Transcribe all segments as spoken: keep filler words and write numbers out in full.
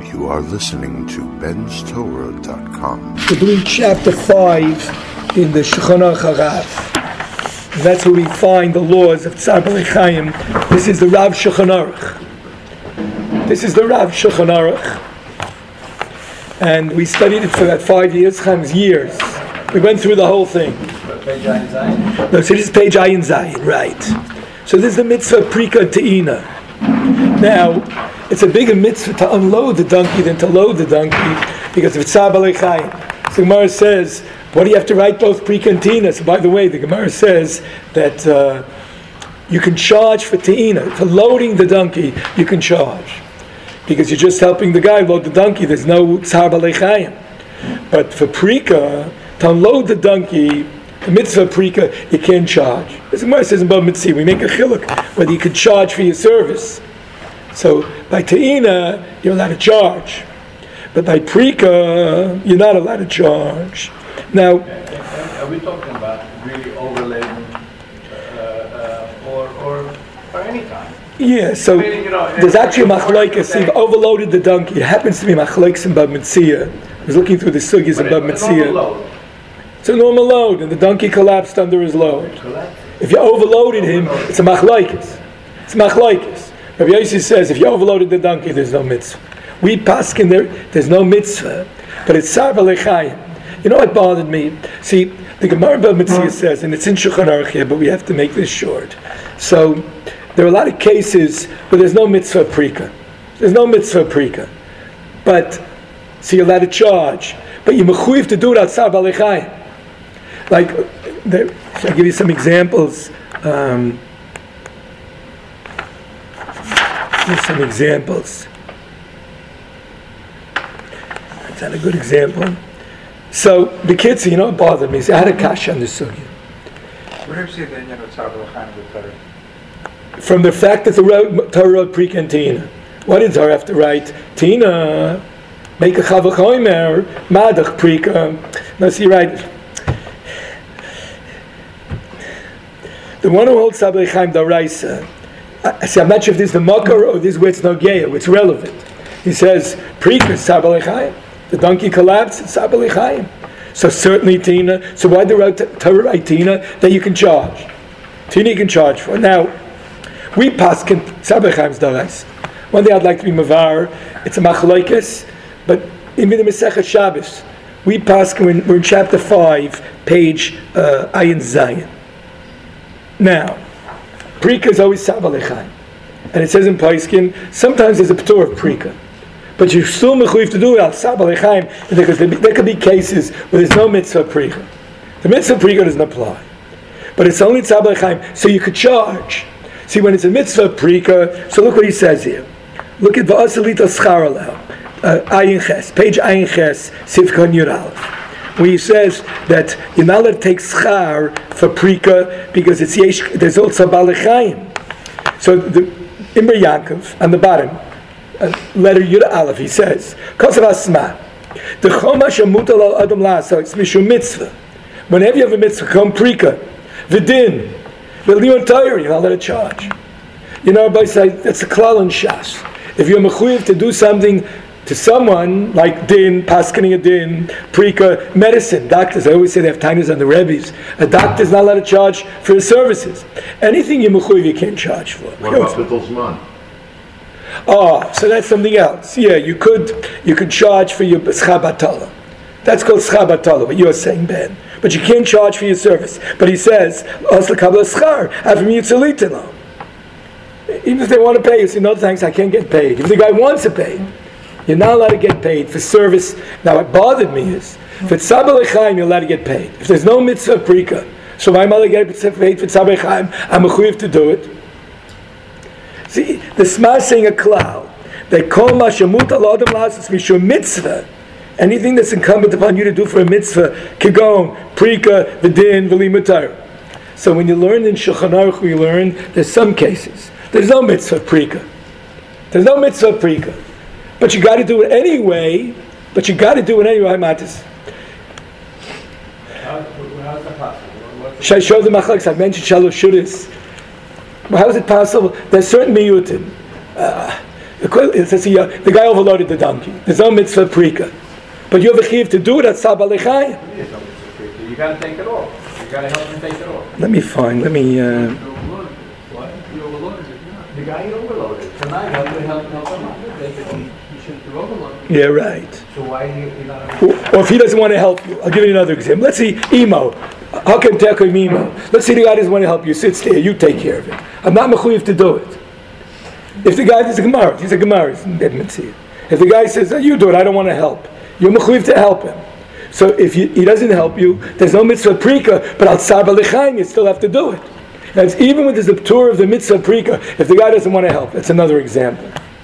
You are listening to Ben's Torah dot com. We're doing chapter five in the Shulchan Aruch Harav. That's where we find the laws of Tzar Balei Chaim. This is the Rav Shulchan Aruch. This is the Rav Shulchan Aruch. And we studied it for that five years, Chaim's years. We went through the whole thing. Page Ayin Zayin? No, so this is page Ayin Zayin, right. So this is the mitzvah Prika Te'ina. Now, it's a bigger mitzvah to unload the donkey than to load the donkey because of Tzar Balei Chaim. So the Gemara says, what do you have to write both Prika and Te'ina? So by the way, the Gemara says that uh, you can charge for Te'ina. For loading the donkey, you can charge. Because you're just helping the guy load the donkey. There's no Tzar Balei Chaim. But for Prika, to unload the donkey, the mitzvah Prika, you can't charge. As the Gemara says in Bava Metzia, we make a chiluk whether you could charge for your service. So by Te'ina, you're allowed to charge. But by Prika, you're not allowed to charge. Now, are we talking about really overladen uh, uh, or, or, or any time? Yeah, so I mean, you know, there's actually a machlokes. You've overloaded the donkey. It happens to be machlokes in Bava Metzia. I was looking through the sugyas in Bava Metzia. It's a normal load, and the donkey collapsed under his load. If you overloaded him, it's a machlokes. It's machlokes. Rabbi Yossi says if you overloaded the donkey, there's no mitzvah. We paskin there, there's no mitzvah, but it's Tzar Balei Chaim. You know what bothered me? See, the Gemara Bava Metzia says, and it's in Shulchan Aruch here, but we have to make this short. So there are a lot of cases where there's no mitzvah Prika. There's no mitzvah Prika, but so you're allowed to charge, but you're mechuyev to do it at Tzar Balei Chaim. Like, there, I'll give you some examples. Um, Here's some examples. Is that a good example? So, the kids, you know what bothered me? I had a kasha on the sugya. Where do you see the Indian of Tzar Balei Chaim with Torah? From the fact that the Torah wrote Prika and Te'ina. What did Torah have to write? Te'ina, make a chavachomer, madach Prika. Now, see, right. The one who holds Tzar Balei Chaim D'Oraisa, I see, I'm not sure if this is the makar or this is where it's nogeya, it's relevant. He says, Prika is Tzar Balei Chaim. The donkey collapsed, it's Tzar Balei Chaim. So certainly Te'ina. So why the Torah write Te'ina? That you can charge. Te'ina you can charge for. Now, we paskin Tzar Balei Chaim's D'Oraisa. One day I'd like to be mavar, it's a machlokes, but in the Masechet Shabbos, we paskin, we're, we're in chapter five, page uh, Ayin Zayin. Now, Prika is always Tzar Balei Chaim. And it says in Paiskin, sometimes there's a p'tur of Prika. But you're still mechuyev to do it al Tzar Balei Chaim, because there, there could be cases where there's no mitzvah Prika. The mitzvah Prika doesn't apply. But it's only Tzar Balei Chaim, so you could charge. See, when it's a mitzvah Prika, so look what he says here. Look at V'asalita Schar Aleh, Ayin Ches, page Ayin Ches, Sivkon Yud Aleph, where he says that you're not allowed to take schar for Prika because it's yesh, there's also Balei Chaim. So the Imber Yaakov on the bottom, uh, letter Yud Aleph, he says, Kosav Asma, the Chomash Amutal Al Adam Lasa, it's Mishum Mitzvah. Whenever you have a mitzvah, come Prika, V'din, V'lion Torah, you're not allowed to charge. You know, everybody say that's a klal in Shas. If you're mechuyev to do something to someone like din, paskining a din, Prika, medicine, doctors, I always say they have tainas on the rebbes. A doctor's not allowed to charge for his services. Anything you mechuyev, you can't charge for. What about Bittul Zman? Oh, so that's something else. Yeah, you could you could charge for your schar batala. That's called schar batala, what you're saying, Ben. But you can't charge for your service. But he says, Os l'kabel schar, avim yitzalitino. Even if they want to pay, you say, no thanks, I can't get paid. If the guy wants to pay, you're not allowed to get paid for service. Now, what bothered me is, for Tzar Balei Chaim, you're allowed to get paid. If there's no mitzvah Prika, so why am I allowed to get paid for Tzar Balei Chaim? I'm mechuyev to do it. See, the Sma is saying a klal. They call ma shemut al adam lasas mishum mitzvah. Anything that's incumbent upon you to do for a mitzvah, kigon, Prika, v'din, v'limud Torah. So when you learn in Shulchan Aruch, we learn there's some cases. There's no mitzvah Prika. There's no mitzvah Prika. But you got to do it anyway. But you got to do it anyway, Matis. How, how's that possible? Should I show the machlokes? I mentioned shalosh shudas. Well, how is it possible? There's certain miyutim. Uh, It says here, the guy overloaded the donkey. There's no mitzvah prika. But you have a chiv to do it at Saba Lechayim. You got to take it off. You got to help him take it off. Let me find, let me... Uh, What? You overloaded it. The guy he overloaded. Tonight, help him help him help him. Take it. You shouldn't have overloaded. yeah, right. So why he, he not... Or, or if he doesn't want to help you, I'll give you another example. Let's see, Emo. How can Tekim Emo? Let's see the guy doesn't want to help you. Sits there, you take care of it. I'm not mechuyev to do it. If the guy is a Gemara, he's a Gemara. If the guy says, oh, you do it, I don't want to help. You're mechuyev to help him. So if you, he doesn't help you, there's no mitzvah prika, but al Saba Lechayim, you still have to do it. That's even when there's the tour of the mitzvah prika, if the guy doesn't want to help. That's another example.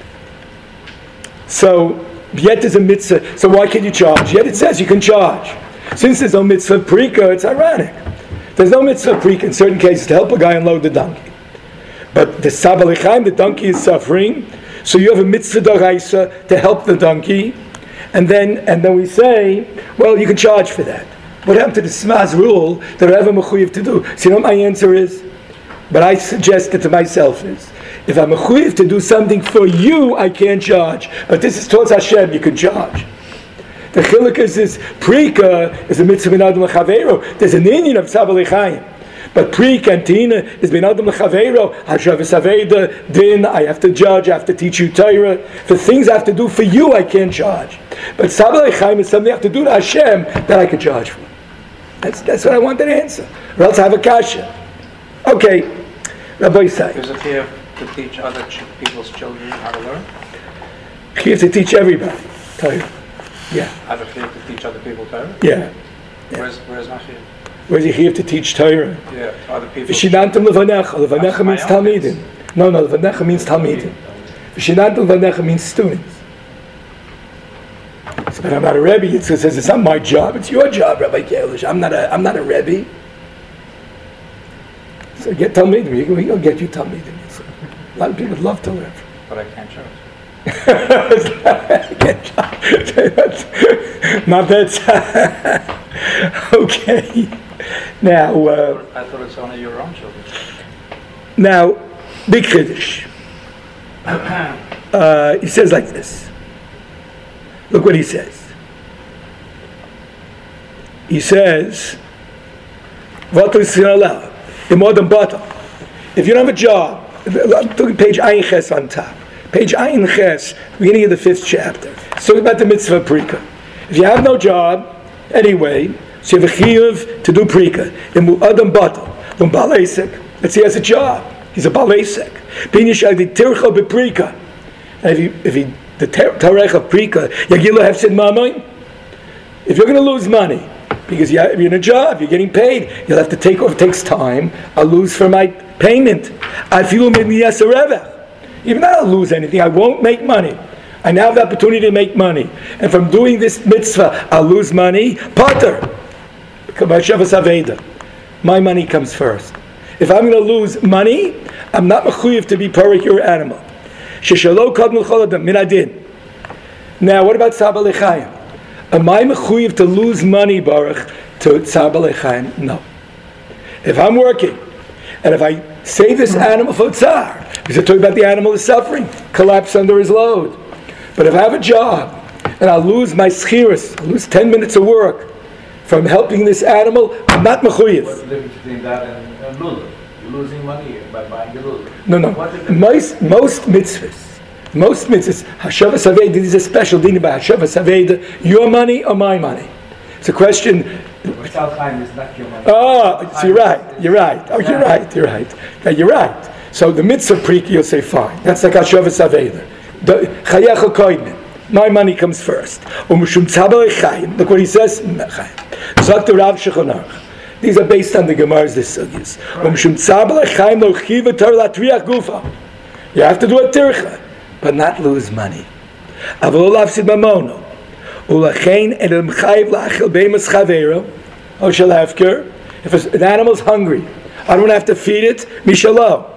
So, yet there's a mitzvah, so why can you charge? Yet it says you can charge. Since there's no mitzvah prika, it's ironic. There's no mitzvah prika in certain cases to help a guy unload the donkey. But the Saba Lechayim, the donkey is suffering, so you have a mitzvah d'oraisa to help the donkey, and then and then we say, well, you can charge for that. What happened to the Smaz rule that I have a mechuyev to do? So you know what my answer is? But I suggested to myself is, if I'm mechuyev to do something for you, I can't charge. But this is towards Hashem, you can charge. The chiluk is this, prika is a mitzvah bin adam l'chaveiro. There's an Indian of Saba Lechayim. But prika and tina is bin adam l'chaveiro. Hashavas aveda, din, I have to judge, I have to teach you Torah. For things I have to do for you, I can't charge. But Saba Lechayim is something I have to do to Hashem that I can charge for. That's, that's what I wanted to answer. Or else I have a kasha. Okay, Rabbi Say. There's a fear to teach other ch- people's children how to learn? You have to teach everybody Torah. Yeah. I have a fear to teach other people Torah? Yeah. yeah. Where's, where's my fear? Where's he here to teach Torah? Yeah, other people. V'shinantam levanecha. Levanecha means talmidim. No, no, levanecha means talmidim. V'shinantam levanecha means students. So, but I'm not a Rebbe. It says it's not my job. It's your job, Rabbi Kalish. I'm not a. I'm not a Rebbe. So get talmidim. We will get you talmidim. So, a lot of people love to learn. But I can't charge. Not that. Okay. Now. Uh, I thought it's only your own children. Now, big chiddush. Uh, he says like this. Look what he says. He says, "What is Yisrael? In modern bottom. If you don't have a job, I'm talking page Ayin Ches on top. Page Ayin Ches, beginning of the fifth chapter. It's talking about the mitzvah prika. If you have no job, anyway, so you have a chiyuv to do prika. In Adam Batal, from Balesek, let's say he has a job. He's a Balesek. Bin Yishag the Tircha beprika. And if he, if he, the Tarech of prika, Yagila have said Mamoin. If you're going to lose money, because you're in a job, you're getting paid, you'll have to take off, it takes time, I'll lose for my payment. I feel maybe yes or ever. Even though I'll lose anything, I won't make money. I now have the opportunity to make money. And from doing this mitzvah, I'll lose money. Potter. My money comes first. If I'm going to lose money, I'm not mechuyev to be parik your animal. Now, what about Saba Lechayim? Am I mechuyev to lose money, Baruch, to Saba Lechayim? No. If I'm working, and if I save this animal for tsar, because I talk about the animal is suffering, collapse under his load. But if I have a job, and I lose my schiras, I lose ten minutes of work from helping this animal, I'm not mechuyev. What's the difference between that and, and lulav? You're losing money by buying a lulav. No, no. Most, most mitzvahs, most mitzvahs, Hashavas Aveda, this is a special din about Hashavas Aveda, your money or my money? It's a question. Without time is not your money. Oh, so you're right, you're right. Oh, you're right, you're right. Now, you're right. So the mitzvah priki, you'll say, fine. That's like Hashavas Aveda. Chayecha koidmin. My money comes first. Look what he says. These are based on the Gemara's disugis. You have to do a tircha, but not lose money. If an animal's hungry, I don't have to feed it. Mishalom.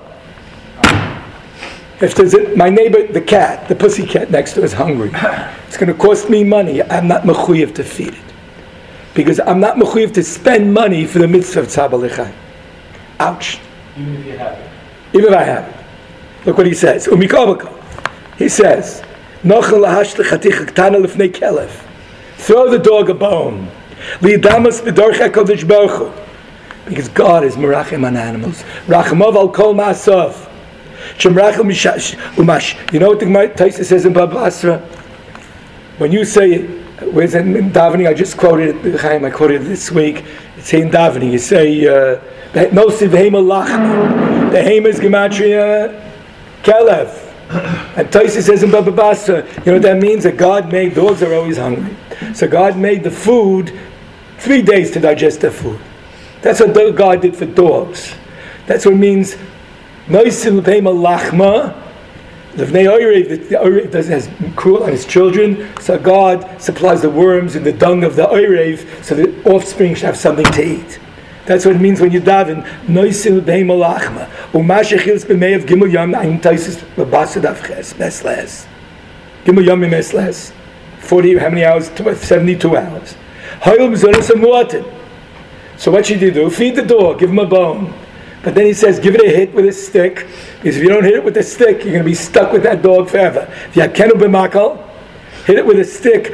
If there's a, my neighbor, the cat, the pussy cat next to us, hungry, it's going to cost me money. I'm not mechuyev to feed it, because I'm not mechuyev to spend money for the mitzvah of Saba Lechayim. Ouch. Even if you have it. Even if I have it. Look what he says. Umikabaka. He says, "Nochel lahashlich haticha ktana lifnei kelef." Throw the dog a bone. Lidamas b'dorcha kodesh baruch hu. Because God is merachim on animals. Rachamav al kol ma'asav. Shemrachel mishash umash. You know what the Taisa says in Baba Basra? When you say, where's it in davening? I just quoted it. I quoted it this week. It's in davening. You say, "No sivhema lachma." The hema is gematria kelev. And Taisa says in Baba Basra, you know what that means? That God made dogs are always hungry. So God made the food three days to digest their food. That's what God did for dogs. That's what it means. Noisim l'peima lachma. L'vnei oirev, the oirev has cruel on his children. So God supplies the worms in the dung of the oirev, so the offspring should have something to eat. That's what it means when you daven. Noisim l'peima lachma. Umashechils b'meiv gimel yom ein taisis b'basad avches mesles. Gimel yom mesles. Forty, how many hours? Seventy-two hours. Hayil b'zonis amuatin. So what should you do? Feed the dog, give him a bone. But then he says, give it a hit with a stick, because if you don't hit it with a stick, you're going to be stuck with that dog forever. Hit it with a stick,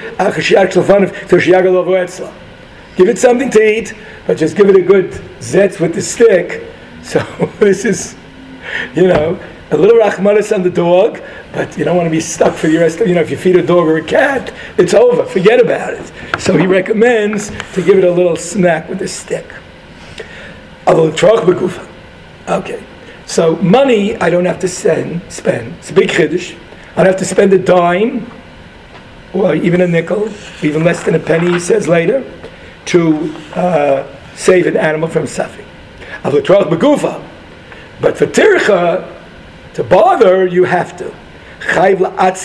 give it something to eat, but just give it a good zetz with the stick. So this is, you know, a little rachmanis on the dog, but you don't want to be stuck for the rest of, you know, if you feed a dog or a cat, it's over, forget about it. So he recommends to give it a little smack with a stick. Okay, so money I don't have to spend, spend. It's a big chiddush. I don't have to spend a dime, or even a nickel, even less than a penny, he says later, to uh, save an animal from suffering. But for tircha, to bother, you have to. I don't have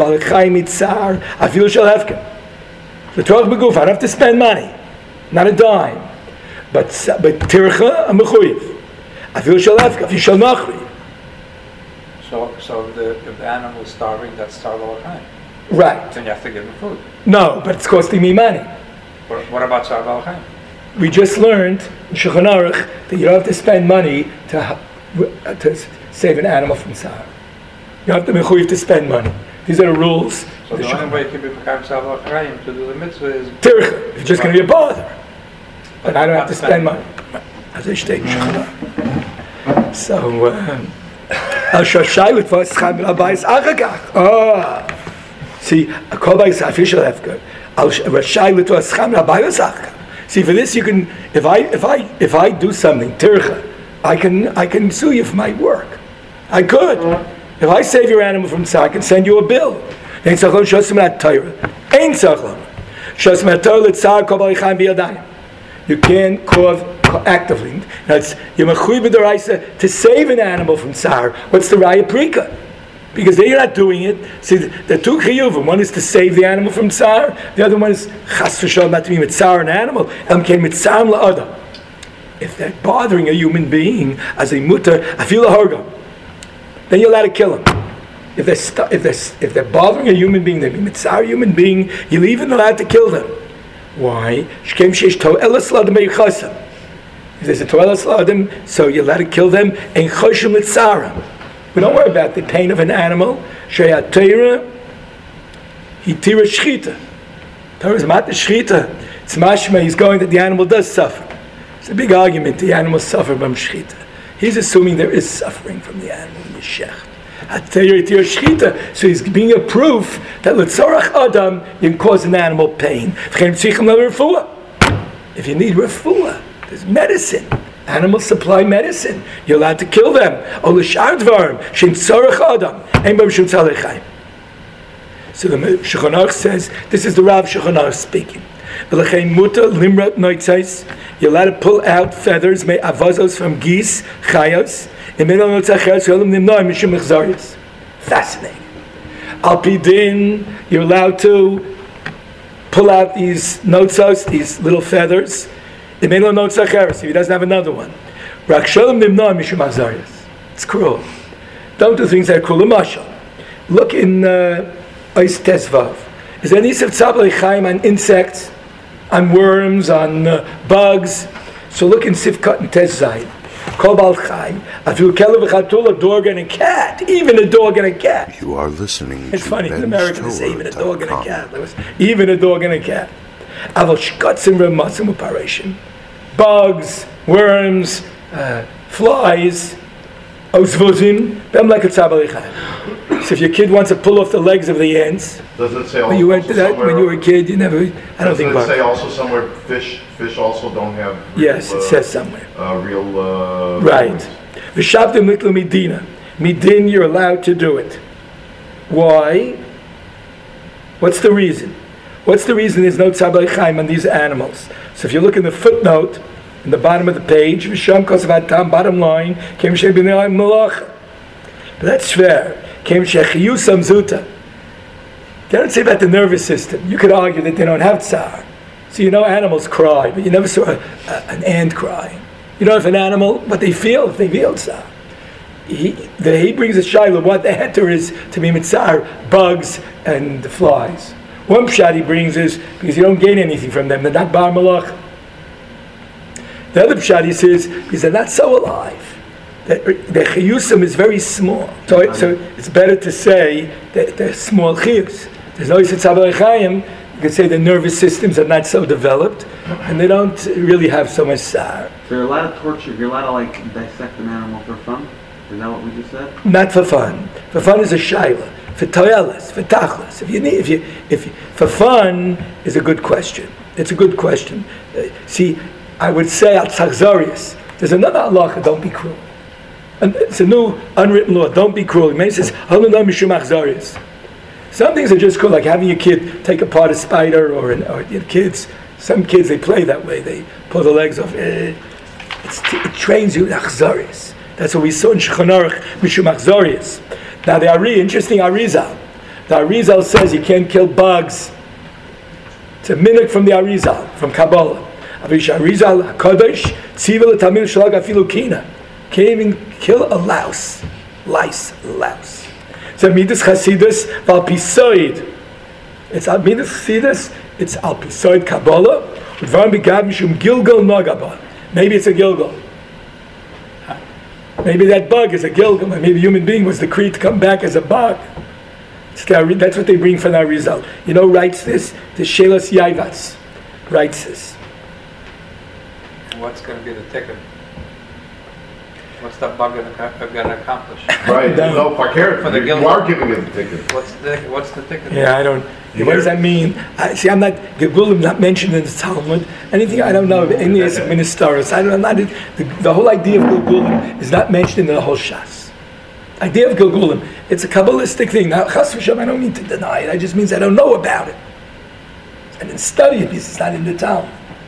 to spend money, not a dime. But but tircha, I'm mechuyev. I feel shalafka, if you shall nachri. So, so the, if the animal is starving, that's starve all the time. Right. Then you have to give him food. No, but it's costing me money. What, what about starve all the time? We just learned in Shulchan Aruch that you don't have to spend money to to save an animal from tsar. You have to mechuyev to spend money. These are the rules. So the, the only way you can be mekayim starve all the time to do the mitzvah is tircha. It's just going to be a bother. But I don't have to spend money. As I state in Shulchan Aruch. So, Al Shashai was Chaim Rabayis Achagach. Ah, see, a Kolbayis official hefker. Al Shashai was Chaim Rabayis Achagach. See, for this you can, if I if I if I do something tircha, I can I can sue you for my work. I could. If I save your animal from tzar, I can send you a bill. Ein tzachon shosim at Torah. Ein tzachon shosim at Torah l'tzar Kolbayis Chaim biyadayim. You can't cause actively. That's you're mechuyev b'doraisa to save an animal from tsar. What's the raya prika? Because they're not doing it. See, the two chiyuvim. One is to save the animal from tsar. The other one is chas v'shalom not to be mitzar an animal. Elm came mitzar la'adam. If they're bothering a human being as a mutter, I feel a harga. Then you're allowed to kill him. If they're stu- if they if they're bothering a human being, they be mitzar a human being. You're even allowed to kill them. Why? If there's a toilet ladim, so you're allowed to kill them. And choshim mitzarim. We don't worry about the pain of an animal. Sheyat Torah, he tira shchita. Torah is mat shchita. It's mashma. He's going that the animal does suffer. It's a big argument. The animal suffer from shchita. He's assuming there is suffering from the animal in the shecht. So he's being a proof that l'tzorach adam you can cause an animal pain. If you need refuah, there's medicine. Animals supply medicine. You're allowed to kill them. So the Shulchan Aruch says, this is the Rav Shulchan Aruch speaking. You're allowed to pull out feathers, avazos from geese, chayos. Fascinating. Al Pidin, you're allowed to pull out these notzos, these little feathers. If he doesn't have another one. It's cruel. Don't do things that are cruel. Look in Ois Tesvav. Is there any Sivtzab Chaim on insects, on worms, on uh, bugs? So look in Sivkat and Tezzayin. Kol Bal Chai, Afilu Kelev V'Chatul, a dog and a cat, even a dog and a cat. You are listening It's to funny, in America they say even a dog and a ben's torah dot com. cat. There was even a dog and a cat. Aval Shkotzim Remasim Uparashim. Bugs, worms, uh, flies, Osvozim, Bem like a Tzabal. So if your kid wants to pull off the legs of the ants, Does it say when you went also to that, when you were a somewhere? kid, you never, I don't Does think it bugs. say also somewhere fish? Fish also don't have. Real, Yes, it uh, says somewhere. Uh, real. Uh, Right. feelings. V'shavdim litlu midina. Midin, you're allowed to do it. Why? What's the reason? What's the reason there's no tzabal chaim on these animals? So if you look in the footnote, in the bottom of the page, V'sham kosav tam, bottom line, kem shebinayim malacha. But that's fair. Kem shechiyusam zuta. They don't say about the nervous system. You could argue that they don't have tsar. So you know animals cry, but you never saw a, a, an ant cry. You know if an animal, what they feel, if they feel tsar. He, the, he brings a shiloh, what the heter is to be mitzar, bugs and the flies. One pshat he brings is because you don't gain anything from them, they're not bar malach. The other pshat he says, because they're not so alive. The, the chiyusim is very small. So, so it's better to say that they're small chiyus. There's no yitzabel chayim. You could say the nervous systems are not so developed, and they don't really have so much sar. So you're allowed to torture, you're allowed to like dissect an animal for fun? Is that what we just said? Not for fun. For fun is a shayla. For toyelas, for tachlas. If you need, if you, if you, for fun is a good question. It's a good question. Uh, see, I would say al tzachzarius. There's another halacha. Don't be cruel. And it's a new unwritten law. Don't be cruel. It says halunah mishum achzarius. Some things are just cool, like having your kid take apart a spider, or an, or your kids. Some kids they play that way. They pull the legs off. Eh, It's, it trains you in achzarius. That's what we saw in Shulchan Aruch, mishum achzarius. Now the Ari, interesting Arizal. The Arizal says you can't kill bugs. It's a minhag from the Arizal, from Kabbalah. Avish Arizal Hakadosh tzivah l'tamid shalag afilu kina. Can't even kill a louse, lice, louse. So midas chasidus valpisoid. It's al midas chasidus. It's al pisoid Kabbalah. Udvarim begad mishum gilgal nagaba. Maybe it's a gilgal. Maybe that bug is a gilgal. Maybe the human being was decreed to come back as a bug. That's what they bring from our result. You know, writes this, the Shelas Yaivatz writes this. What's going to be the ticket? What's that bug going to accomplish? Right. No, fakir. For the You, guild. you are giving it the ticket. What's the what's the ticket? Yeah, I don't. You what does hear? that mean? I, see, I'm not Gegulim, not mentioned in the Talmud. Anything I don't know of any ministeris. I don't know. Not, the, the whole idea of Gegulim is not mentioned in the whole Shas. Idea of Gegulim, it's a kabbalistic thing. Now, Chas v'Shem, I don't mean to deny it. It just means I don't know about it. I didn't study it because it's not in the Talmud.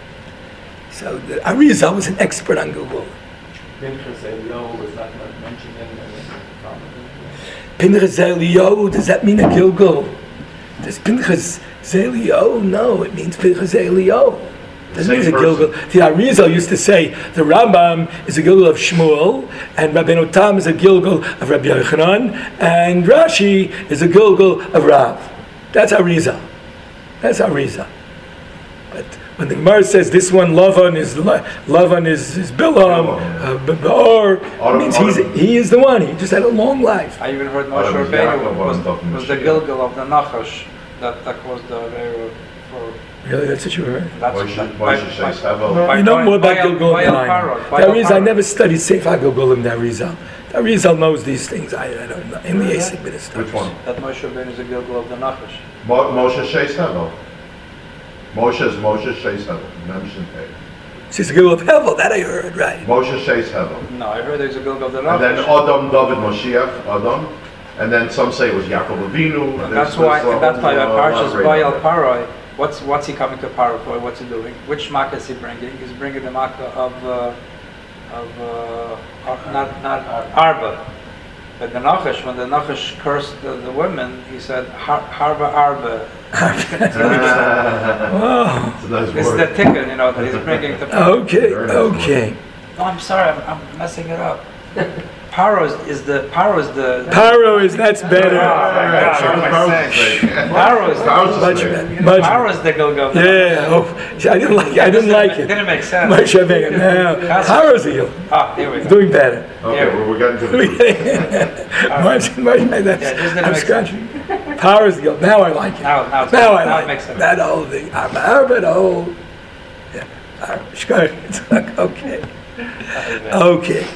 So the Arizal was an expert on Gegulim. Pinchas Eliyahu was not mentioned in the Talmud. Pinchas Eliyahu, does that mean a Gilgal? Does Pinchas Eliyahu? No, it means Pinchas Eliyahu. Doesn't mean it's a Same Gilgal. The Arizal used to say the Rambam is a Gilgal of Shmuel, and Rabbeinu Tam is a Gilgal of Rabbi Yochanan, and Rashi is a Gilgal of Rav. That's Arizal. That's Arizal. But when the Gemara says this one Lavan is Lavan is, is Bilam, uh, or it means he's, he is the one. He just had a long life. I even heard Oh, Moshe that was Rabbeinu Yaakov was, on top of was the Mashiach. Gilgal of the Nachash that that was the Averu for Really, that's what you heard. that's Moshe- that- Moshe by- Sheis by- Hevel. by- You know by- more about by- Gilgal by than El I Parod, know. by El Arizal, I Parod. never studied Sefer Gilgalim than Arizal. Arizal knows these things. I, I don't know. In the Asik minister. Which one? That Moshe Rabbeinu is the Gilgal of the Nachash. Mo- Moshe Sheis Hevel. Moshe is Moshe Sheis Hevel. Mentioned here. She's a Gilgal of Hevel. That I heard, right? Moshe Sheis Hevel. No, I heard there's a Gilgal of the And then Nachash. Adam, David, Moshiach, Adam. And then some say it was Yaakov Avinu. And There's- that's why there's a that's why whole, uh, Parshas elaborate Bayal on that. Paroi. What's what's he coming to Paro for? What's he doing? Which makkah is he bringing? He's bringing the makkah of uh, of uh, Ar- not not Arba. But the Nachash, when the Nachash cursed the, the women, he said Har- Harba Arba. Oh, It's a nice This is word. the ticket, you know, that he's bringing to Paro. okay, okay. Oh, I'm sorry, I'm, I'm messing it up. Paro is, is the Paro is the Paro is that's better. Paro is the Much better. Much Paro is the Gilgal. Yeah. Oh, I didn't like. I didn't like it. Didn't make sense. Much better. No. Paro's the Ah, here we go. doing better. Okay, well, we're getting to the. much, much, Yeah, just didn't I'm make scratching. Power's the guilt. Now I like it. Now, now, it's Now I now like it makes sense. that whole thing. I'm Arab old. Yeah. Arab. It's like, okay. Okay.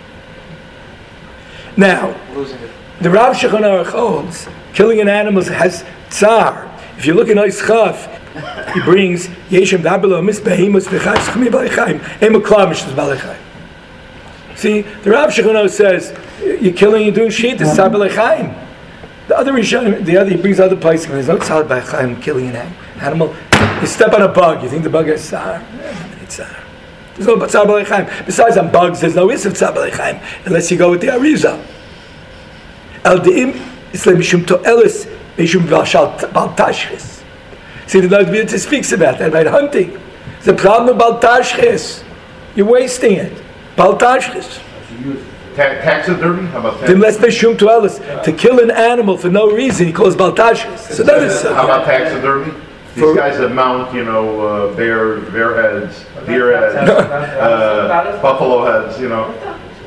Now, Losing it. the Rav Shulchan Aruch holds killing an animal has tsar. If you look in Ois Chaf, he brings Yeshem Dabelo Mis Behemus Bechayim Schmi Balechayim Ema Klamish Balechayim. See, the Rav Shulchan Aruch says you're killing, you're doing shit. It's tsar Balechayim. The other Rishon, the other he brings other places. There's no tsar Balechayim killing an animal. You step on a bug. You think the bug has tsar? It's tsar. There's no tsar Balechayim. Besides on bugs, there's no issue of tsar Balechayim unless you go with the Arizal. El Deim Islam Mishum To'elis Mishum Vashal Baltashchis. See, the Nod speaks about that, about hunting. It's the problem of Baltashchis. You're wasting it. Baltashchis. Ta- taxidermy? How about Unless taxidermy? Mishum To'elis. To kill an animal for no reason, he calls Baltashchis. So that is How about taxidermy? These For- guys that mount, you know, uh, bear, bear heads, deer heads, uh, buffalo heads, you know.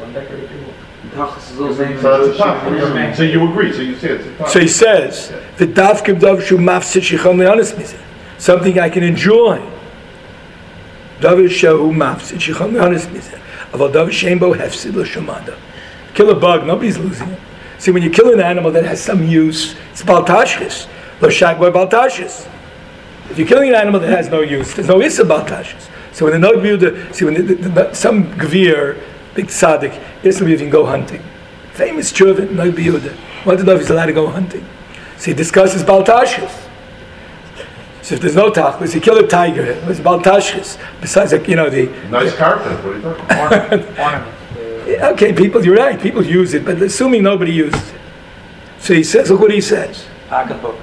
So that's a tough. So you agree? So you say it's a tough. So he says, "V'dav k'dav shu mafsid shichon le'anis mizeh." Something I can enjoy. Davar shehu mafsid shichon le'anis mizeh. Aval davar shein bo hefsid l'shomada. Kill a bug, nobody's losing it. See, when you kill an animal that has some use, it's baltashis. Lo shagboy baltashis. If you're killing an animal that has no use, there's no issa baltashis. So when the Nod Yehuda, see when the, the, the, some gvir, big tzaddik, yes, you can go hunting. Famous children, Nod Yehuda, wanted to know if he's allowed to go hunting. So he discusses baltashis. So if there's no tachlis, he killed a tiger. It's baltashis. Besides, like, you know, the Nice carpet. What are you talking about? Ornament. Ornament. Yeah, okay, people, you're right. People use it, but assuming nobody uses it. So he says, look what he says. Pocketbook.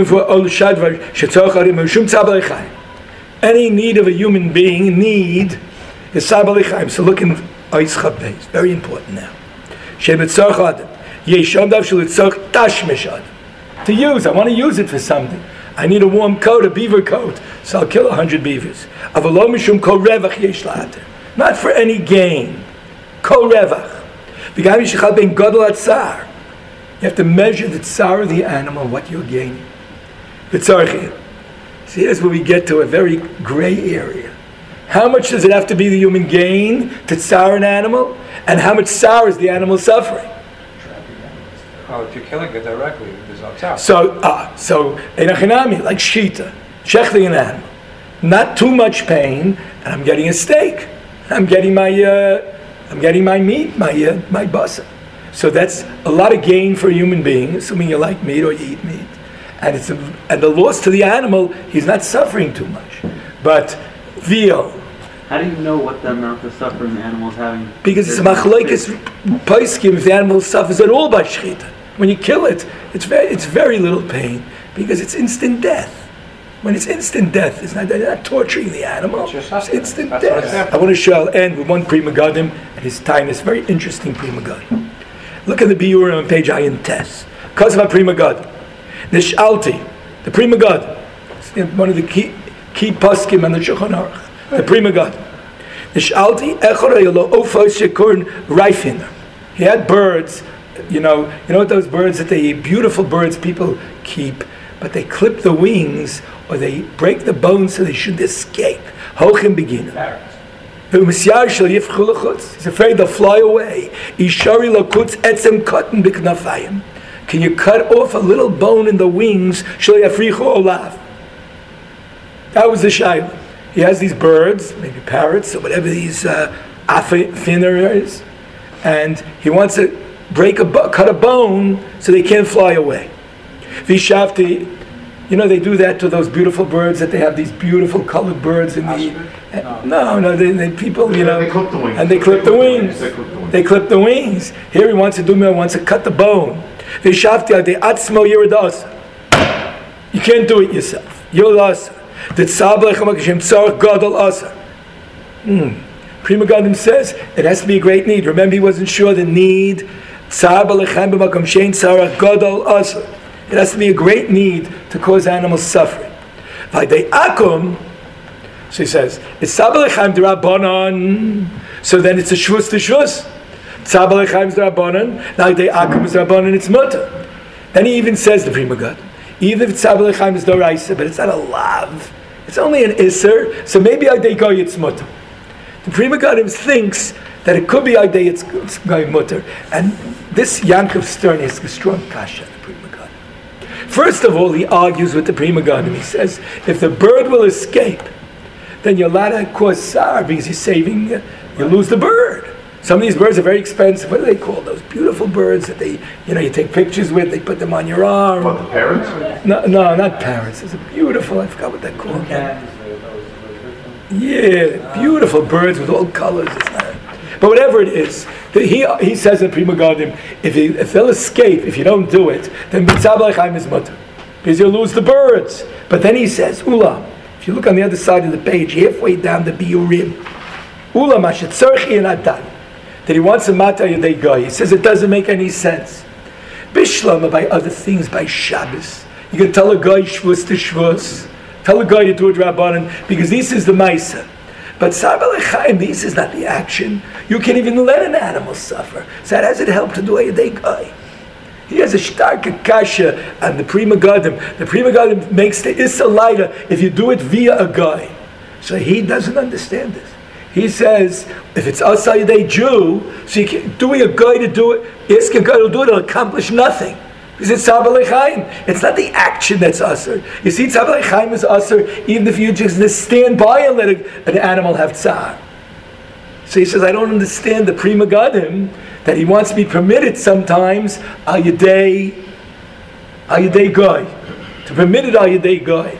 Any need of a human being, need, is sabal lechaim. So look in Ois Chaf Beis. Very important now. To use, I want to use it for something. I need a warm coat, a beaver coat, so I'll kill a hundred beavers. Not for any gain. Kol revach. You have to measure the tsar of the animal, what you're gaining. See, here's where we get to a very gray area. How much does it have to be the human gain to tsar an animal? And how much tsar is the animal suffering? Oh, if you're killing it directly, there's no tell. So, uh, so, enachinami, like shita, shechting an animal. Not too much pain, and I'm getting a steak. I'm getting my, uh, I'm getting my meat, my, uh, my basa. So that's a lot of gain for a human being, assuming you like meat or you eat meat. And it's a, and the loss to the animal, he's not suffering too much. But veal. How do you know what the amount of suffering the animal is having? Because it's a machlokes poskim if the animal suffers at all by shechita. When you kill it, it's very, it's very little pain because it's instant death. When it's instant death, it's not, they're not torturing the animal. It's, It's instant That's what it's death. there. I want to show, I'll end with one Pri Megadim and his time. It's very interesting Pri Megadim. Look at the Biurim on page Ayin Tes. Because of a Pri Megadim. Nishalti, the Pri Megadim, one of the key, key poskim on the Shulchan Aruch. The Pri Megadim. Nishalti echorayolo ofos shekurn raifin. He had birds, you know, you know what those birds that they eat, beautiful birds people keep, but they clip the wings or they break the bones so they should escape. Hochim begin. He's afraid they'll fly away. Can you cut off a little bone in the wings? That was the shayla. He has these birds, maybe parrots or whatever these uh, finner is, and he wants to break a bo- cut a bone so they can't fly away. Vishafti, you know they do that to those beautiful birds that they have these beautiful colored birds in the. Uh, no, no, they, they people, you know, They clip the wings. and they clip the wings. They clip the wings. They clip the wings. Here he wants to do, he wants to cut the bone. Vishafti, they atzmo yiridas. You can't do it yourself. You're lost. The tzablechem hashem tzarich gadol asa. Pri Megadim says it has to be a great need. Remember, he wasn't sure the need. It has to be a great need to cause animals suffering. So he says, it's Tzaba L'chaim d'Rabbanan, so then it's a shvus to shvus. Tzaba L'chaim d'Rabbanan, now the akum is d'Rabbanan, it's mutter. Then he even says, the Pri Megadim, even if Tzaba L'chaim is d'Oraisa, but it's not a lav, it's only an isser, so maybe Aydei Goy it's mutter. The Pri Megadim thinks that it could be Aydei it's Goy mutter. And this Yankov Stern is a strong kasha, the Pri Megadim. First of all, he argues with the Pri Megadim. He says, if the bird will escape, then you're allowed to cause sar because you're saving, you lose the bird. Some of these birds are very expensive. What do they call those beautiful birds that they, you know, you take pictures with, they put them on your arm? What, the parrots? No, no, not parrots. It's a beautiful, I forgot what they're called. Yeah, beautiful birds with all colors. It's not, but whatever it is, he he says in Pri Megadim, if, he, if they'll escape, if you don't do it, then Tzaba L'chaim is mutter, because you'll lose the birds. But then he says, Ula, if you look on the other side of the page, halfway down the Biurim, Ula Mashet Tzarchi and Adan, that he wants a Mata Yadei Goy. He says it doesn't make any sense. Bishlam, by other things, by Shabbos. You can tell a guy shvus to shvus, tell a guy to do it Rabbanan, because this is the Maisa. But Tzaba L'chaim, this is not the action. You can't even let an animal suffer. So how does it help to do a Yadei Goy? He has a stark kasha on the Pri Megadim. The Pri Megadim makes the Issa lighter if you do it via a guy. So he doesn't understand this. He says, if it's outside a Jew, so you can, doing a guy to do it, ask a guy to do it, it'll accomplish nothing. Because it's Tzaba L'chaim. It's not the action that's usher. You see, Tzaba L'chaim is usher even if you just stand by and let a, an animal have tzar. So he says, I don't understand the Pri Megadim, that he wants to be permitted sometimes al yadei al yadei goy, to permit it al yadei goy.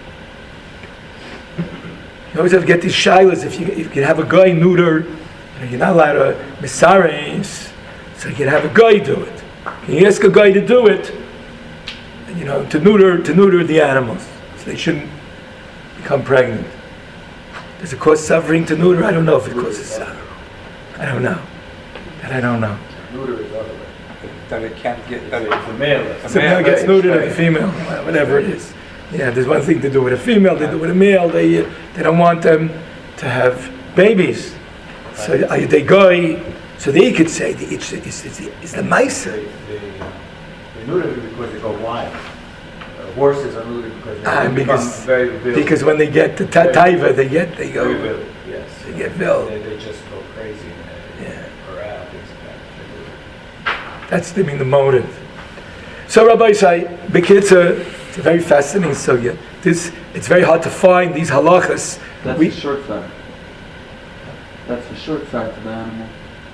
You always have to get these shilas. If you, if you can have a guy neuter, you know, you're not allowed to misares, so you can have a guy do it. You ask a guy to do it, and, you know, to neuter to neuter the animals, so they shouldn't become pregnant. Does it cause suffering to neuter? I don't know if it causes suffering. I don't know. That I don't know. Neuter is other way. That it can't get, that it, It's a male. a So male male gets is neutered right. as a female, whatever it is. Yeah, there's one thing to do with a female, they do with a male, they uh, they don't want them to have babies. So uh, they go, so they could say the, it's, it's, it's, the- it's the mice. They, they, uh, they neuter them because they go wild. Uh, horses are neutered because they Ah, become because, very virile. because when they get the ta- taiva, they get, they Very go, virile, yes. they get vil. They, they just go crazy and they Yeah. corral things like that. That's the, I mean, the motive. So Rabbi say, Bekitza, it's a very fascinating sugya. This, it's very hard to find these halachas. That's We- the short side. That's the short side to the animal.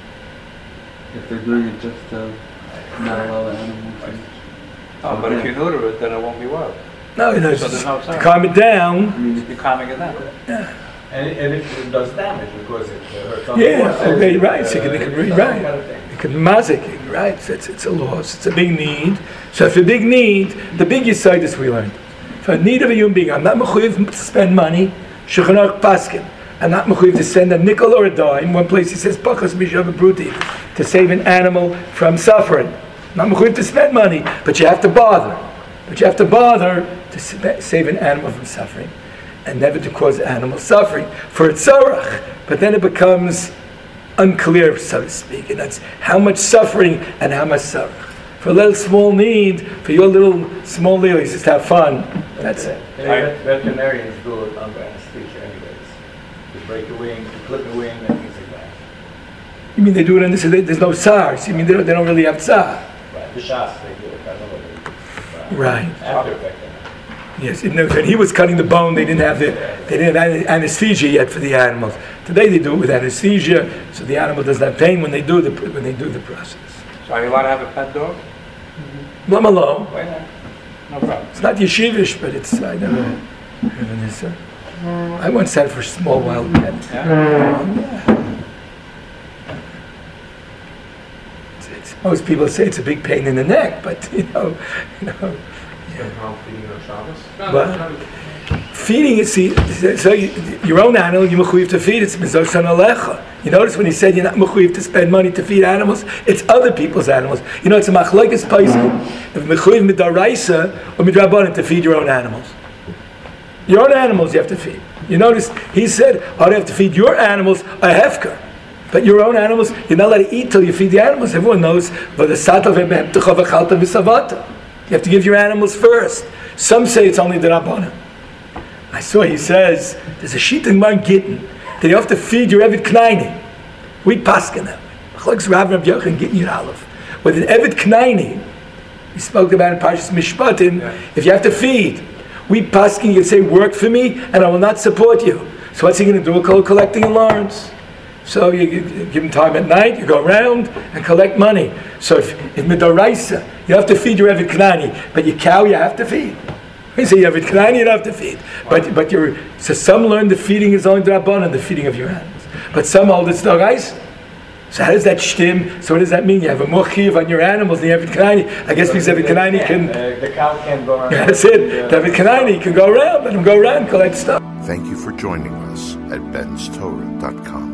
If they're doing it just to not allow the animal to... Oh, but if you neuter it, then it won't be wild. No, no, So just there's no to sound. calm it down. I mean, You're calming it down. And it, and it does damage because it uh, hurts other Yeah, horses. okay, right. So you can, Uh, they can read, that right. kind of thing. It can mazik, right? So it's, it's a loss. It's a big need. So if a big need, the big side is we learned. For a need of a human being, I'm not mechuyev to spend money. Shulchan Aruch paskin. I'm not mechuyev to send a nickel or a dime. One place he says pachas mishav bruti, to save an animal from suffering. Not mechuyev to spend money, but you have to bother. But you have to bother to sp- save an animal from suffering, and never to cause animal suffering for its tzorach. But then it becomes unclear, so to speak, and that's how much suffering and how much tzorach. For a little small need, for your little small lilies, just have fun. That's it. And vet- veterinarians do it under anesthesia anyways. To break a wing, to clip a wing, and things like that. You mean they do it and they say they- there's no SARS? You mean they don't, they don't really have tsar? Right. The shots they do it. I don't know what they do. Right. After effect. Yes. You know, when he was cutting the bone, they didn't have the they didn't have an- anesthesia yet for the animals. Today they do it with anesthesia, so the animal doesn't have pain when they do the when they do the process. So are you allowed to have a pet dog? Let 'em alone. Why not? No problem. It's not yeshivish, but it's I never heard of this. uh, I once had for small wild pet. Yeah? Um, yeah. It's, it's, most people say it's a big pain in the neck, but you know, you know. Feeding on Shabbos? But feeding is, see, so you, your own animal, you're mechuyev to feed, it's mizoshan alecha. You notice when he said you're not mechuyev to spend money to feed animals, it's other people's animals. You know, it's a machlokes paiskim, if mechuyev midaraisa or midrabanan to feed your own animals. Your own animals you have to feed. You notice, he said, how do you have to feed your animals? A hefker. But your own animals, you're not allowed to eat till you feed the animals. Everyone knows, you have to give your animals first. Some say it's only the Rabbanan. I saw he says, there's a sheet in Mar Gittin that you have to feed your Eved Knaini. We paskin that way. With an Eved Knaini, we spoke about in Parshas Mishpatim, yeah. If you have to feed, we paskin, you can say, work for me and I will not support you. So what's he going to do? We'll collecting in Lawrence. So you, you give him time at night, you go around and collect money. So if, if Midoraisa, you have to feed your Eved Knani, but your cow you have to feed. You say you have Eved Knani, you don't have to feed. But but you're, so some learn the feeding is only Drabanan, the feeding of your animals. But some hold it's Doraisa. So how does that shtim? So what does that mean? You have a mochiv on your animals and you have Eved Knani. I guess because Eved Knani can... Uh, the cow can go around. Yeah, that's it. The Eved Knani can go around, let him go around and collect stuff. Thank you for joining us at bens torah dot com.